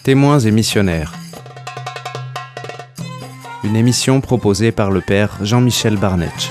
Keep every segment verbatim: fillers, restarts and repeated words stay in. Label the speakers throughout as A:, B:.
A: Témoins et missionnaires. Une émission proposée par le père Jean-Michel Barnetch.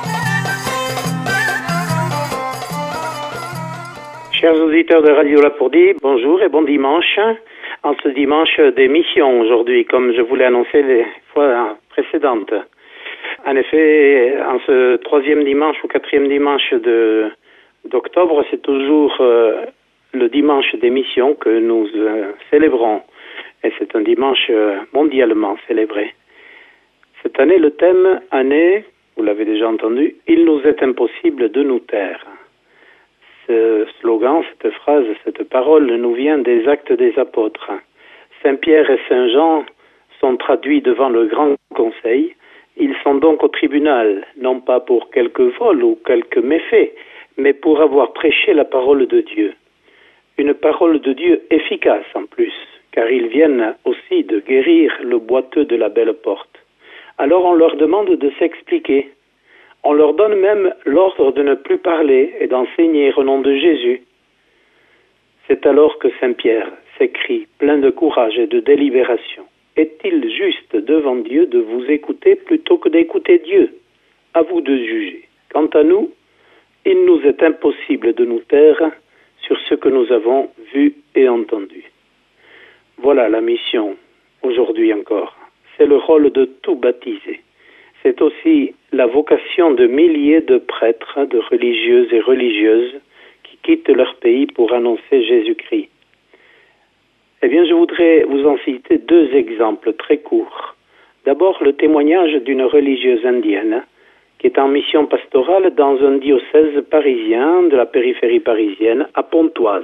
B: Chers auditeurs de Radio Lapourdie, bonjour et bon dimanche. En ce dimanche des missions aujourd'hui, comme je vous l'ai annoncé les fois précédentes. En effet, en ce troisième dimanche ou quatrième dimanche de, d'octobre, c'est toujours euh, le dimanche des missions que nous euh, célébrons. Et c'est un dimanche euh, mondialement célébré. Cette année, le thème année, vous l'avez déjà entendu, il nous est impossible de nous taire. Ce slogan, cette phrase, cette parole nous vient des Actes des Apôtres. Saint Pierre et Saint Jean sont traduits devant le Grand Conseil. Ils sont donc au tribunal, non pas pour quelques vols ou quelques méfaits, mais pour avoir prêché la parole de Dieu. Une parole de Dieu efficace en plus, car ils viennent aussi de guérir le boiteux de la belle porte. Alors on leur demande de s'expliquer. On leur donne même l'ordre de ne plus parler et d'enseigner au nom de Jésus. C'est alors que Saint Pierre s'écrie, plein de courage et de délibération. Est-il juste devant Dieu de vous écouter plutôt que d'écouter Dieu? À vous de juger. Quant à nous, il nous est impossible de nous taire sur ce que nous avons vu et entendu. Voilà la mission, aujourd'hui encore. C'est le rôle de tout baptisé. C'est aussi la vocation de milliers de prêtres, de religieuses et religieuses qui quittent leur pays pour annoncer Jésus-Christ. Eh bien, je voudrais vous en citer deux exemples très courts. D'abord, le témoignage d'une religieuse indienne qui est en mission pastorale dans un diocèse parisien de la périphérie parisienne, à Pontoise.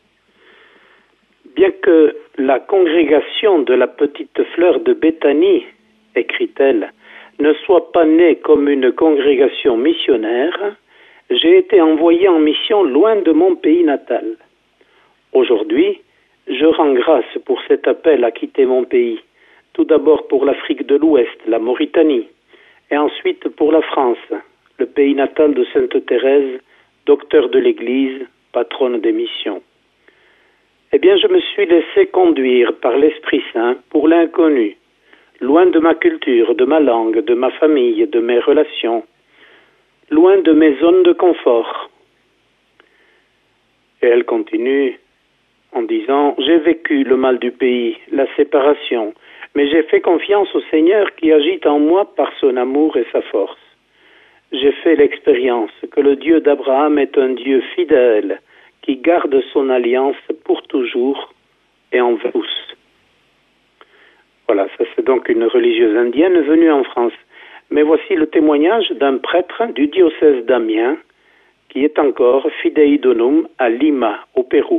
B: Bien que la congrégation de la Petite Fleur de Béthanie, écrit-elle, ne soit pas née comme une congrégation missionnaire, j'ai été envoyé en mission loin de mon pays natal. Aujourd'hui, je rends grâce pour cet appel à quitter mon pays, tout d'abord pour l'Afrique de l'Ouest, la Mauritanie, et ensuite pour la France, le pays natal de Sainte Thérèse, docteur de l'Église, patronne des missions. Eh bien, je me suis laissé conduire par l'Esprit Saint pour l'inconnu, loin de ma culture, de ma langue, de ma famille, de mes relations, loin de mes zones de confort. Et elle continue en disant « J'ai vécu le mal du pays, la séparation, mais j'ai fait confiance au Seigneur qui agit en moi par son amour et sa force. J'ai fait l'expérience que le Dieu d'Abraham est un Dieu fidèle qui garde son alliance pour toujours et envers tous. » Voilà, ça c'est donc une religieuse indienne venue en France. Mais voici le témoignage d'un prêtre du diocèse d'Amiens qui est encore fidei donum à Lima, au Pérou.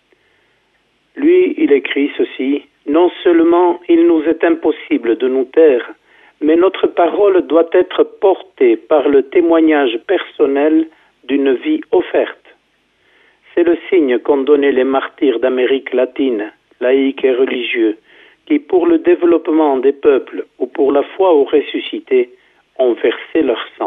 B: Lui, il écrit ceci: « Non seulement il nous est impossible de nous taire, mais notre parole doit être portée par le témoignage personnel d'une vie offerte. C'est le signe qu'ont donné les martyrs d'Amérique latine, laïcs et religieux, qui, pour le développement des peuples ou pour la foi au ressuscité, ont versé leur sang. »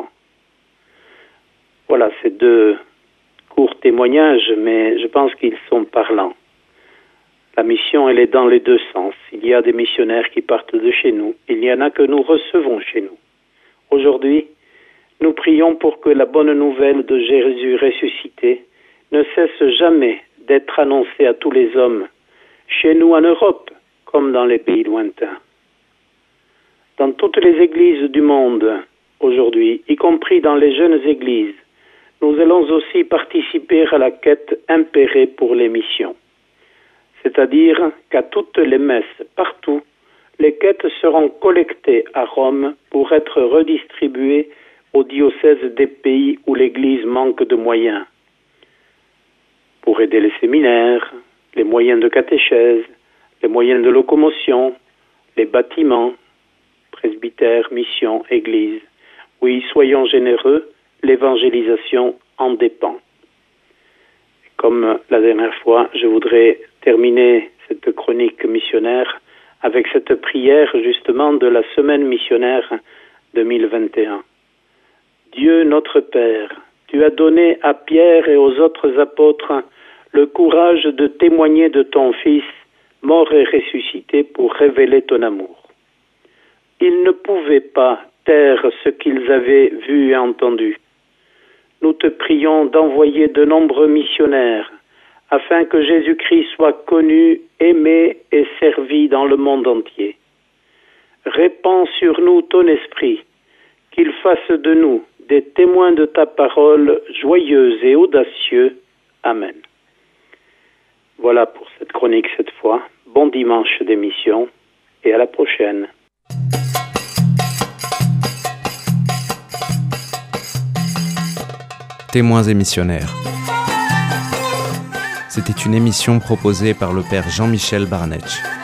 B: Voilà, ces deux courts témoignages, mais je pense qu'ils sont parlants. La mission, elle est dans les deux sens. Il y a des missionnaires qui partent de chez nous. Il y en a que nous recevons chez nous. Aujourd'hui, nous prions pour que la bonne nouvelle de Jésus ressuscité ne cesse jamais d'être annoncée à tous les hommes, chez nous en Europe, comme dans les pays lointains. Dans toutes les églises du monde, aujourd'hui, y compris dans les jeunes églises, nous allons aussi participer à la quête impérée pour les missions. C'est-à-dire qu'à toutes les messes, partout, les quêtes seront collectées à Rome pour être redistribuées aux diocèses des pays où l'Église manque de moyens, pour aider les séminaires, les moyens de catéchèse, les moyens de locomotion, les bâtiments, presbytères, missions, églises. Oui, soyons généreux, l'évangélisation en dépend. Comme la dernière fois, je voudrais terminer cette chronique missionnaire avec cette prière justement de la semaine missionnaire deux mille vingt et un. Dieu notre Père, tu as donné à Pierre et aux autres apôtres le courage de témoigner de ton Fils mort et ressuscité pour révéler ton amour. Ils ne pouvaient pas taire ce qu'ils avaient vu et entendu. Nous te prions d'envoyer de nombreux missionnaires afin que Jésus-Christ soit connu, aimé et servi dans le monde entier. Répands sur nous ton esprit, qu'il fasse de nous des témoins de ta parole joyeuse et audacieux. Amen. Voilà pour cette chronique cette fois. Bon dimanche d'émission et à la prochaine.
A: Témoins et missionnaires. C'était une émission proposée par le père Jean-Michel Barnetch.